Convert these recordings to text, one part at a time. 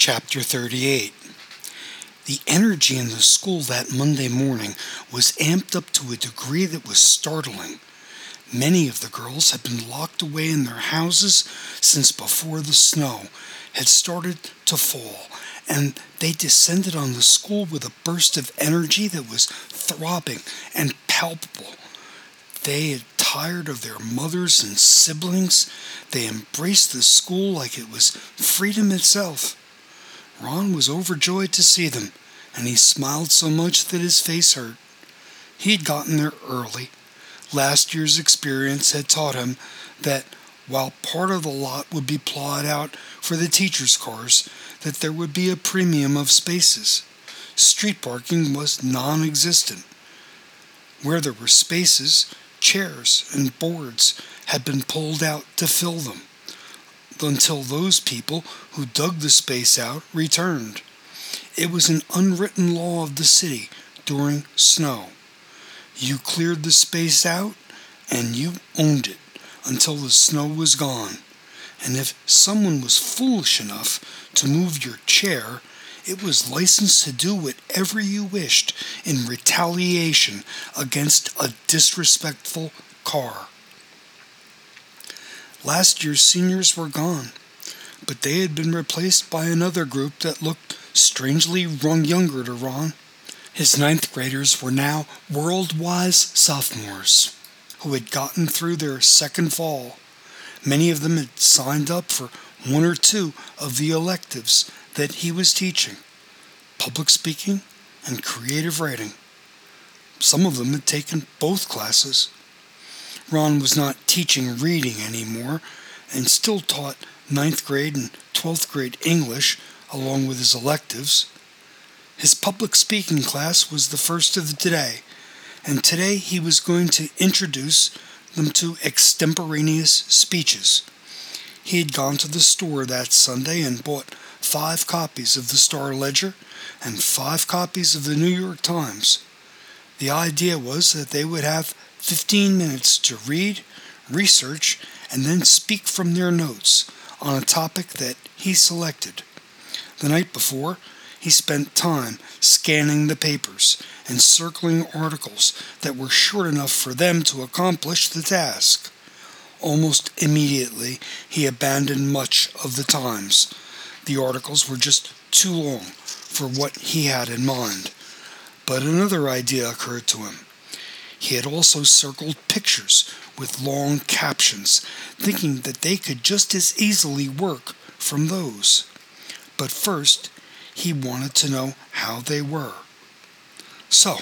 Chapter 38. The energy in the school that Monday morning was amped up to a degree that was startling. Many of the girls had been locked away in their houses since before the snow had started to fall, and they descended on the school with a burst of energy that was throbbing and palpable. They had tired of their mothers and siblings. They embraced the school like it was freedom itself. Ron was overjoyed to see them, and he smiled so much that his face hurt. He'd gotten there early. Last year's experience had taught him that while part of the lot would be plowed out for the teachers' cars, that there would be a premium of spaces. Street parking was non-existent. Where there were spaces, chairs and boards had been pulled out to fill them, until those people who dug the space out returned. It was an unwritten law of the city during snow. You cleared the space out and you owned it until the snow was gone. And if someone was foolish enough to move your chair, it was licensed to do whatever you wished in retaliation against a disrespectful car. Last year's seniors were gone, but they had been replaced by another group that looked strangely younger to Ron. His ninth graders were now world-wise sophomores who had gotten through their second fall. Many of them had signed up for one or two of the electives that he was teaching: public speaking and creative writing. Some of them had taken both classes. Ron was not teaching reading anymore and still taught 9th grade and 12th grade English along with his electives. His public speaking class was the first of the day, and today he was going to introduce them to extemporaneous speeches. He had gone to the store that Sunday and bought 5 copies of the Star-Ledger and 5 copies of the New York Times. The idea was that they would have 15 minutes to read, research, and then speak from their notes on a topic that he selected. The night before, he spent time scanning the papers and circling articles that were short enough for them to accomplish the task. Almost immediately, he abandoned much of the Times. The articles were just too long for what he had in mind. But another idea occurred to him. He had also circled pictures with long captions, thinking that they could just as easily work from those. But first, he wanted to know how they were. So,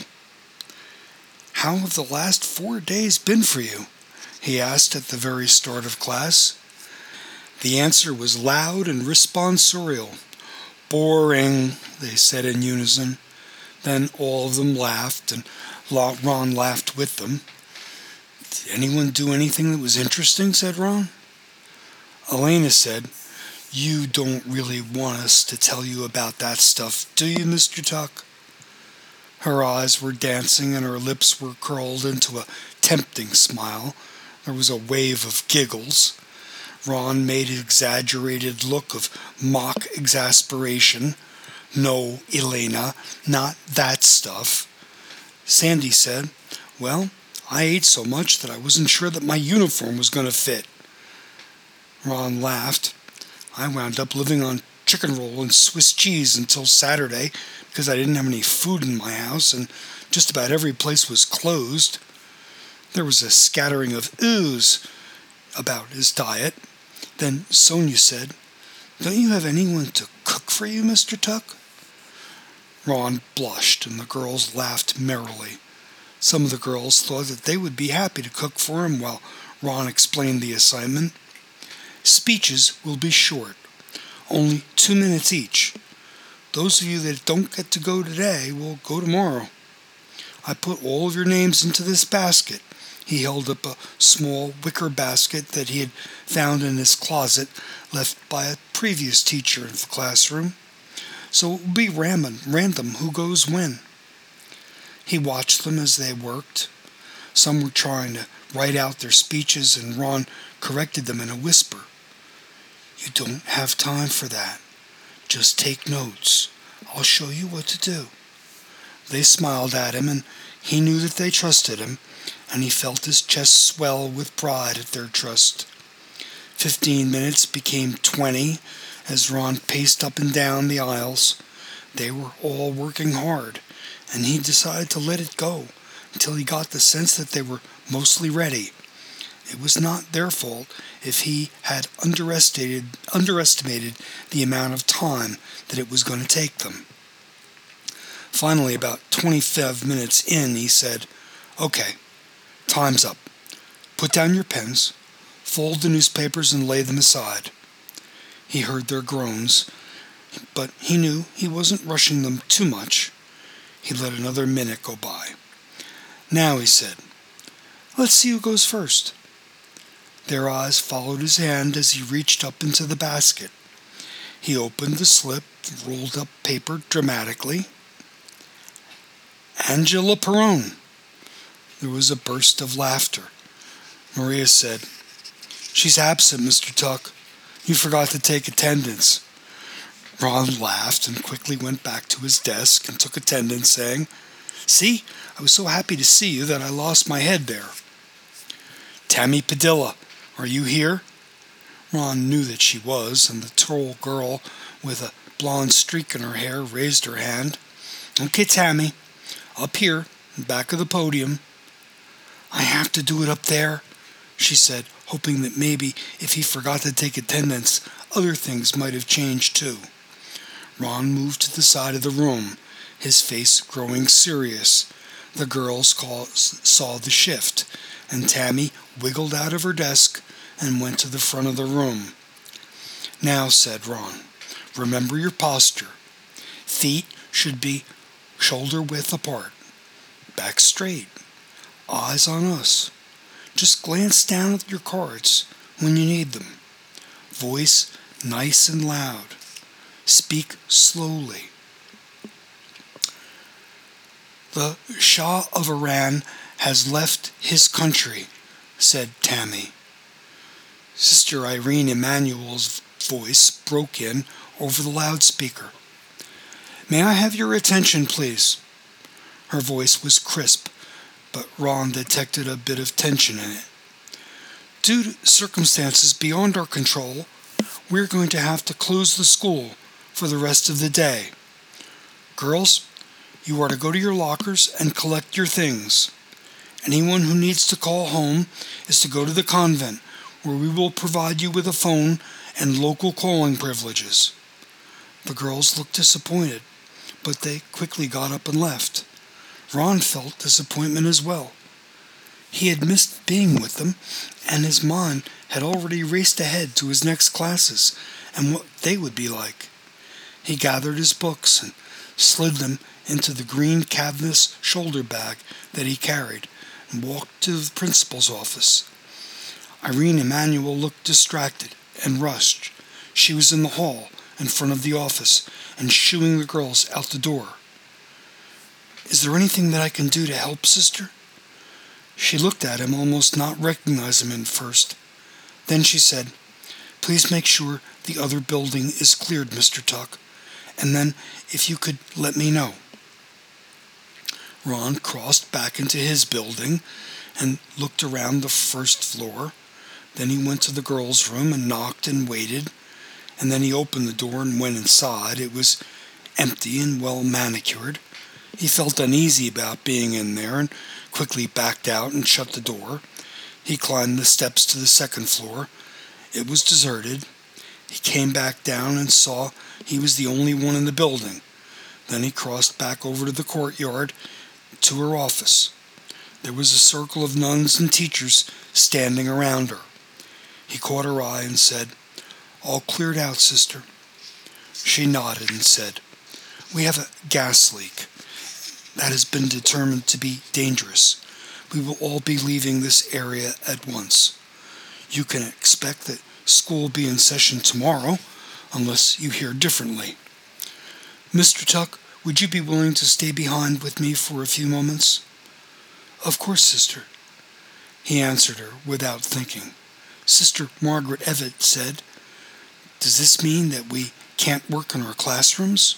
how have the last 4 days been for you? He asked at the very start of class. The answer was loud and responsorial. Boring, they said in unison. Then all of them laughed, and Ron laughed with them. Did anyone do anything that was interesting? Said Ron. Elena said, "You don't really want us to tell you about that stuff, do you, Mr. Tuck?" Her eyes were dancing and her lips were curled into a tempting smile. There was a wave of giggles. Ron made an exaggerated look of mock exasperation. "No, Elena, not that stuff." Sandy said, "Well, I ate so much that I wasn't sure that my uniform was going to fit." Ron laughed. "I wound up living on chicken roll and Swiss cheese until Saturday because I didn't have any food in my house and just about every place was closed." There was a scattering of oohs about his diet. Then Sonia said, "Don't you have anyone to cook for you, Mr. Tuck?" Ron blushed, and the girls laughed merrily. Some of the girls thought that they would be happy to cook for him while Ron explained the assignment. Speeches will be short, only 2 minutes each. Those of you that don't get to go today will go tomorrow. I put all of your names into this basket. He held up a small wicker basket that he had found in his closet, left by a previous teacher in the classroom. So it will be random who goes when. He watched them as they worked. Some were trying to write out their speeches, and Ron corrected them in a whisper. "You don't have time for that. Just take notes. I'll show you what to do." They smiled at him, and he knew that they trusted him, and he felt his chest swell with pride at their trust. 15 minutes became 20 as Ron paced up and down the aisles. They were all working hard, and he decided to let it go until he got the sense that they were mostly ready. It was not their fault if he had underestimated the amount of time that it was going to take them. Finally, about 25 minutes in, he said, "Okay, time's up. Put down your pens, fold the newspapers, and lay them aside." He heard their groans, but he knew he wasn't rushing them too much. He let another minute go by. "Now," he said, "let's see who goes first." Their eyes followed his hand as he reached up into the basket. He opened the slip, rolled up paper dramatically. "Angela Perrone." There was a burst of laughter. Maria said, "She's absent, Mr. Tuck. You forgot to take attendance." Ron laughed and quickly went back to his desk and took attendance, saying, "See, I was so happy to see you that I lost my head there." "Tammy Padilla, are you here?" Ron knew that she was, and the tall girl with a blonde streak in her hair raised her hand. "Okay, Tammy, up here, back of the podium." "I have to do it up there," she said, hoping that maybe if he forgot to take attendance, other things might have changed too. Ron moved to the side of the room, his face growing serious. The girls saw the shift, and Tammy wiggled out of her desk and went to the front of the room. "Now," said Ron, "remember your posture. Feet should be shoulder width apart. Back straight. Eyes on us. Just glance down at your cards when you need them. Voice nice and loud. Speak slowly." "The Shah of Iran has left his country," said Tammy. Sister Irene Emanuel's voice broke in over the loudspeaker. "May I have your attention, please?" Her voice was crisp, but Ron detected a bit of tension in it. "Due to circumstances beyond our control, we're going to have to close the school for the rest of the day. Girls, you are to go to your lockers and collect your things. Anyone who needs to call home is to go to the convent, where we will provide you with a phone and local calling privileges." The girls looked disappointed, but they quickly got up and left. Ron felt disappointment as well. He had missed being with them, and his mind had already raced ahead to his next classes and what they would be like. He gathered his books and slid them into the green canvas shoulder bag that he carried and walked to the principal's office. Irene Emanuel looked distracted and rushed. She was in the hall in front of the office and shooing the girls out the door. "Is there anything that I can do to help, sister?" She looked at him, almost not recognizing him at first. Then she said, "Please make sure the other building is cleared, Mr. Tuck, and then if you could let me know." Ron crossed back into his building and looked around the first floor. Then he went to the girls' room and knocked and waited. And then he opened the door and went inside. It was empty and well manicured. He felt uneasy about being in there and quickly backed out and shut the door. He climbed the steps to the second floor. It was deserted. He came back down and saw he was the only one in the building. Then he crossed back over to the courtyard to her office. There was a circle of nuns and teachers standing around her. He caught her eye and said, "All cleared out, sister." She nodded and said, "We have a gas leak that has been determined to be dangerous. We will all be leaving this area at once. You can expect that school will be in session tomorrow, unless you hear differently. Mr. Tuck, would you be willing to stay behind with me for a few moments?" "Of course, sister," he answered her without thinking. Sister Margaret Evett said, "Does this mean that we can't work in our classrooms?"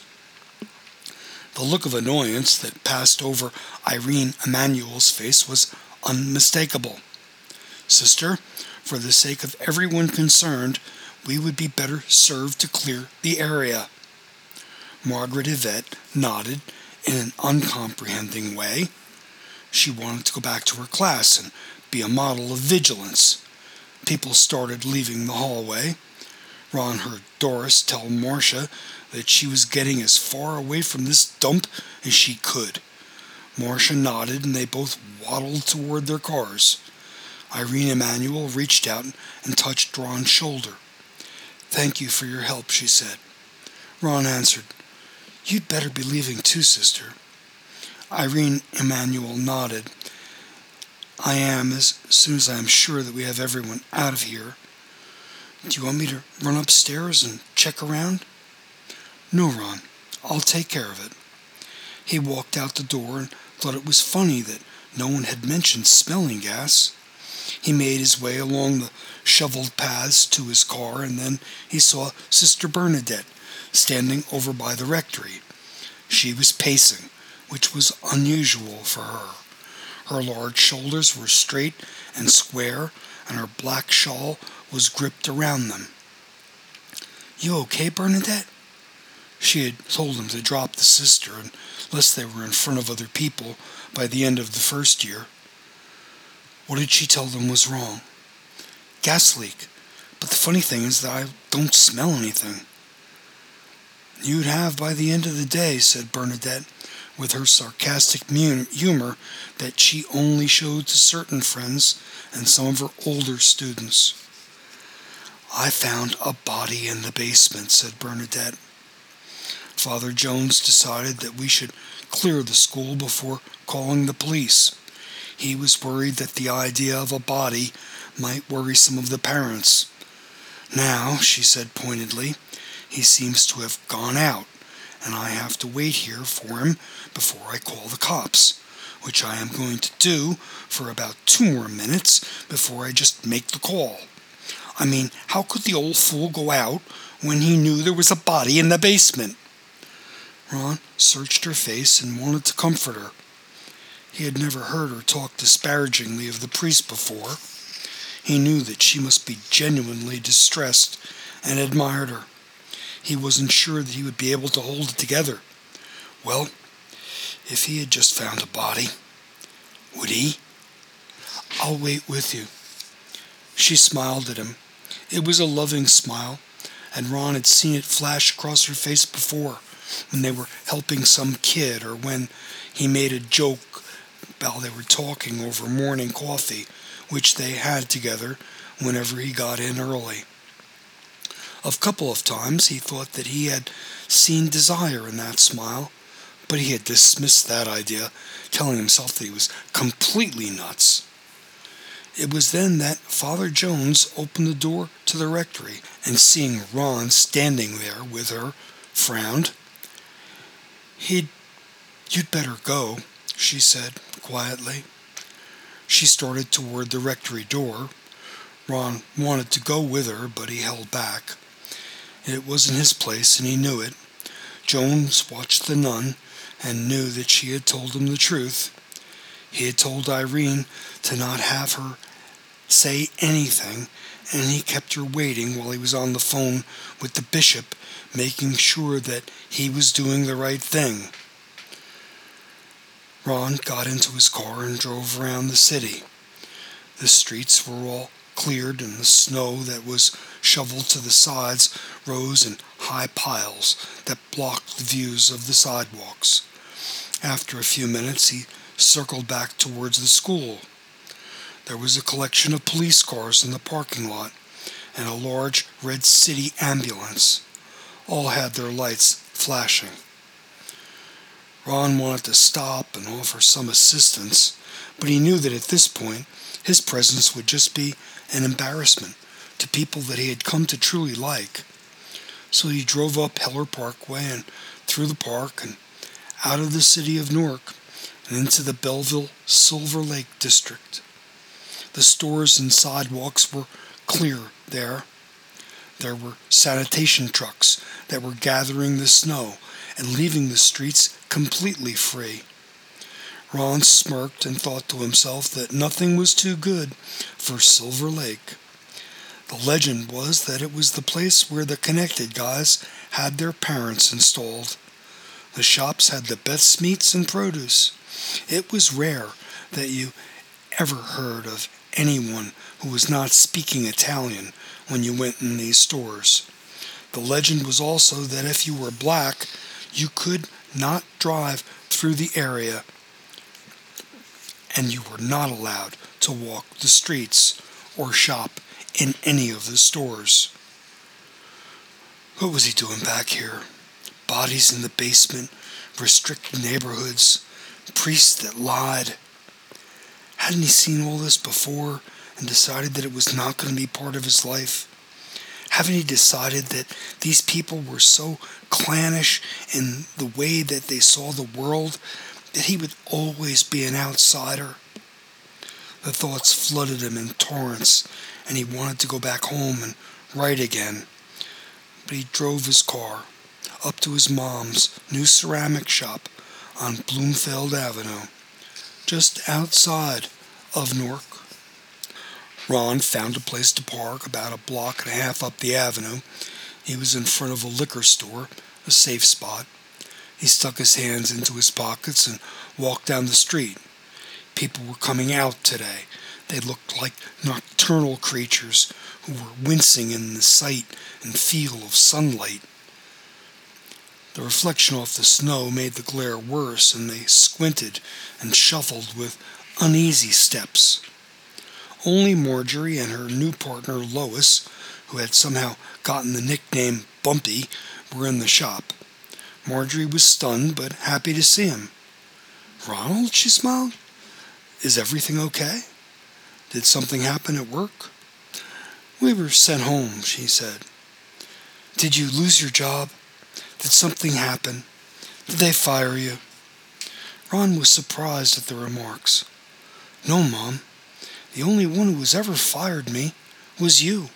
The look of annoyance that passed over Irene Emanuel's face was unmistakable. "Sister, for the sake of everyone concerned, we would be better served to clear the area." Margaret Yvette nodded in an uncomprehending way. She wanted to go back to her class and be a model of vigilance. People started leaving the hallway. Ron heard Doris tell Marcia that she was getting as far away from this dump as she could. Marcia nodded and they both waddled toward their cars. Irene Emanuel reached out and touched Ron's shoulder. "Thank you for your help," she said. Ron answered, "You'd better be leaving too, sister." Irene Emanuel nodded. "I am, as soon as I am sure that we have everyone out of here. Do you want me to run upstairs and check around?" "No, Ron. I'll take care of it." He walked out the door and thought it was funny that no one had mentioned smelling gas. He made his way along the shoveled paths to his car, and then he saw Sister Bernadette standing over by the rectory. She was pacing, which was unusual for her. Her large shoulders were straight and square, and her black shawl was gripped around them. "You okay, Bernadette?" She had told him to drop the sister unless they were in front of other people by the end of the first year. What did she tell them was wrong? "Gas leak. But the funny thing is that I don't smell anything." "You'd have by the end of the day," said Bernadette, with her sarcastic humor that she only showed to certain friends and some of her older students. "I found a body in the basement," said Bernadette. Father Jones decided that we should clear the school before calling the police. He was worried that the idea of a body might worry some of the parents. "Now," she said pointedly, "he seems to have gone out, and I have to wait here for him before I call the cops, which I am going to do for about 2 more minutes before I just make the call. I mean, how could the old fool go out when he knew there was a body in the basement?" Ron searched her face and wanted to comfort her. He had never heard her talk disparagingly of the priest before. He knew that she must be genuinely distressed and admired her. He wasn't sure that he would be able to hold it together. Well, if he had just found a body, would he? "I'll wait with you." She smiled at him. It was a loving smile, and Ron had seen it flash across her face before, when they were helping some kid or when he made a joke while they were talking over morning coffee, which they had together whenever he got in early. A couple of times he thought that he had seen desire in that smile, but he had dismissed that idea, telling himself that he was completely nuts. It was then that Father Jones opened the door to the rectory, and seeing Ron standing there with her, frowned. "You'd better go," she said quietly. She started toward the rectory door. Ron wanted to go with her, but he held back. It wasn't his place, and he knew it. Jones watched the nun and knew that she had told him the truth. He had told Irene to not have her say anything, and he kept her waiting while he was on the phone with the bishop, making sure that he was doing the right thing. Ron got into his car and drove around the city. The streets were all cleared, and the snow that was shoveled to the sides rose in high piles that blocked the views of the sidewalks. After a few minutes, he circled back towards the school. There was a collection of police cars in the parking lot, and a large red city ambulance. All had their lights flashing. Ron wanted to stop and offer some assistance, but he knew that at this point his presence would just be an embarrassment to people that he had come to truly like. So he drove up Heller Parkway and through the park and out of the city of Newark and into the Belleville Silver Lake district. The stores and sidewalks were clear there. There were sanitation trucks that were gathering the snow and leaving the streets completely free. Ron smirked and thought to himself that nothing was too good for Silver Lake. The legend was that it was the place where the connected guys had their parents installed. The shops had the best meats and produce. It was rare that you ever heard of anyone who was not speaking Italian when you went in these stores. The legend was also that if you were black, you could not drive through the area and you were not allowed to walk the streets or shop in any of the stores. What was he doing back here? Bodies in the basement, restricted neighborhoods, priests that lied. Hadn't he seen all this before and decided that it was not going to be part of his life? Haven't he decided that these people were so clannish in the way that they saw the world that he would always be an outsider? The thoughts flooded him in torrents, and he wanted to go back home and write again. But he drove his car up to his mom's new ceramic shop on Bloomfield Avenue, just outside of Newark. Ron found a place to park about a block and a half up the avenue. He was in front of a liquor store, a safe spot. He stuck his hands into his pockets and walked down the street. People were coming out today. They looked like nocturnal creatures who were wincing in the sight and feel of sunlight. The reflection off the snow made the glare worse, and they squinted and shuffled with uneasy steps. Only Marjorie and her new partner Lois, who had somehow gotten the nickname Bumpy, were in the shop. Marjorie was stunned but happy to see him. "Ronald," she smiled. "Is everything okay? Did something happen at work?" "We were sent home," she said. "Did you lose your job? Did something happen? Did they fire you?" Ron was surprised at the remarks. "No, Mom. The only one who has ever fired me was you."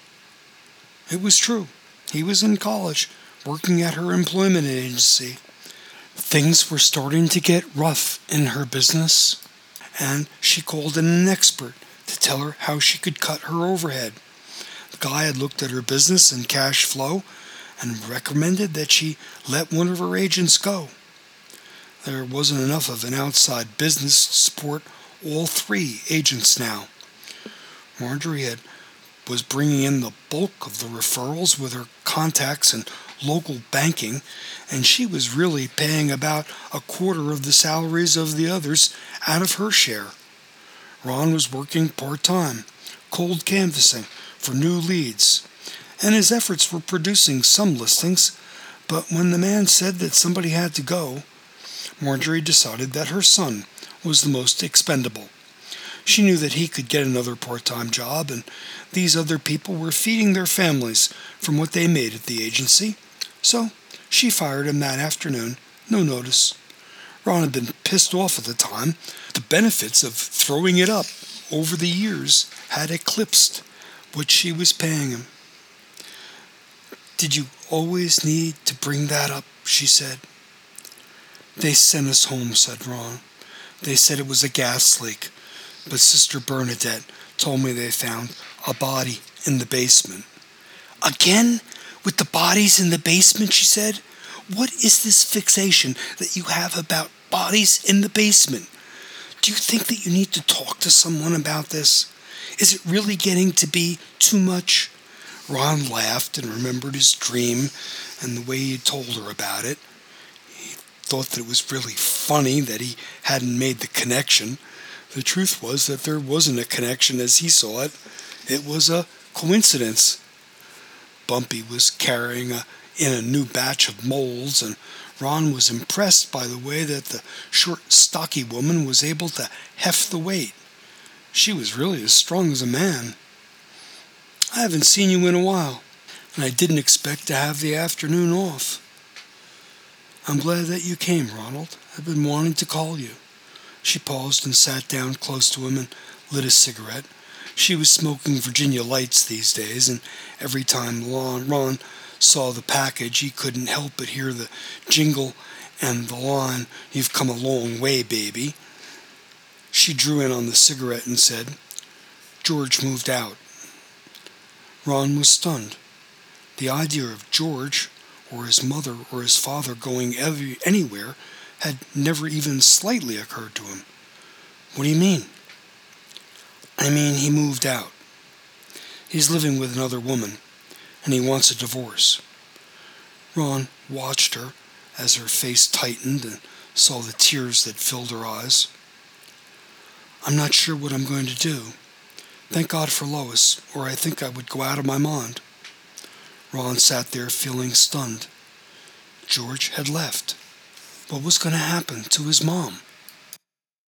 It was true. He was in college, working at her employment agency. Things were starting to get rough in her business, and she called in an expert to tell her how she could cut her overhead. The guy had looked at her business and cash flow and recommended that she let one of her agents go. There wasn't enough of an outside business to support all three agents now. Marjorie was bringing in the bulk of the referrals with her contacts in local banking, and she was really paying about a quarter of the salaries of the others out of her share. Ron was working part-time, cold canvassing for new leads, and his efforts were producing some listings, but when the man said that somebody had to go, Marjorie decided that her son was the most expendable. She knew that he could get another part-time job, and these other people were feeding their families from what they made at the agency, so she fired him that afternoon, no notice. Ron had been pissed off at the time. The benefits of throwing it up over the years had eclipsed what she was paying him. "Did you always need to bring that up?" she said. "They sent us home," said Ron. "They said it was a gas leak, but Sister Bernadette told me they found a body in the basement." "Again? With the bodies in the basement?" she said. "What is this fixation that you have about bodies in the basement? Do you think that you need to talk to someone about this? Is it really getting to be too much?" Ron laughed and remembered his dream and the way he had told her about it. He thought that it was really funny that he hadn't made the connection. The truth was that there wasn't a connection as he saw it. It was a coincidence. Bumpy was carrying in a new batch of molds, and Ron was impressed by the way that the short, stocky woman was able to heft the weight. She was really as strong as a man. "I haven't seen you in a while, and I didn't expect to have the afternoon off." "I'm glad that you came, Ronald. I've been wanting to call you." She paused and sat down close to him and lit a cigarette. She was smoking Virginia Lights these days, and every time Ron saw the package, he couldn't help but hear the jingle and the line, "You've come a long way, baby." She drew in on the cigarette and said, "George moved out." Ron was stunned. The idea of George, or his mother, or his father going anywhere had never even slightly occurred to him. "What do you mean?" "I mean, he moved out. He's living with another woman, and he wants a divorce." Ron watched her as her face tightened and saw the tears that filled her eyes. "I'm not sure what I'm going to do. Thank God for Lois, or I think I would go out of my mind." Ron sat there feeling stunned. George had left. What was going to happen to his mom?